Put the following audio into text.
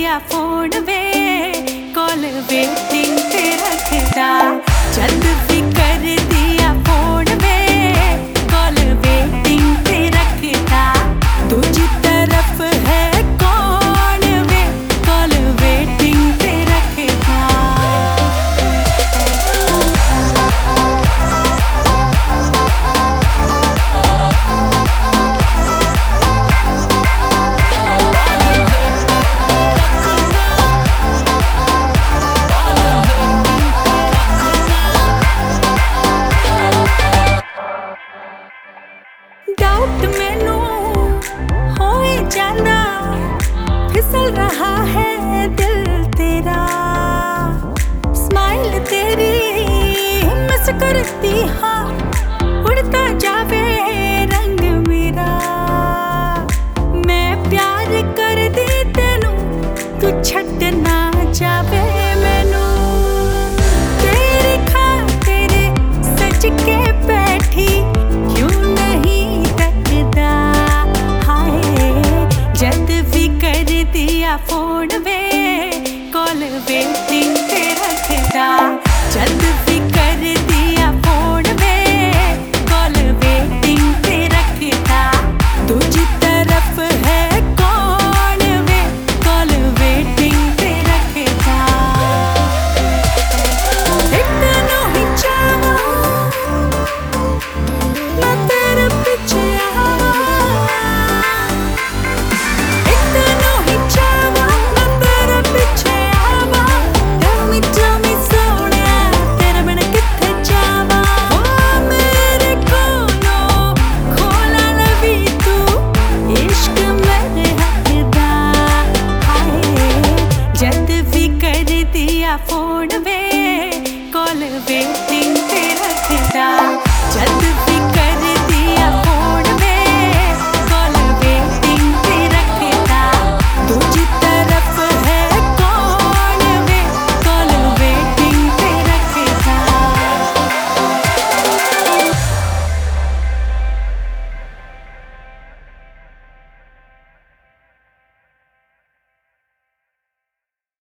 दिया फोन वे call waiting ते रखदा जद भी कर दिया फोन वे कॉल वेटिंग ते रखदा दूजी तरफ है कौन वे कॉल वेटिंग ते रखदा। डाउट मैनू होए जाना फिसल रहा है दिल तेरा स्माइल तेरी मिस करती हाँ उड़ता जावे रंग मेरा मैं प्यार कर दी तेनू तू छड़ ना जावे मैनू तेरी खातिर सज के बैठी दिया फोन वे कॉल वेटिंग ते रखदा जद भी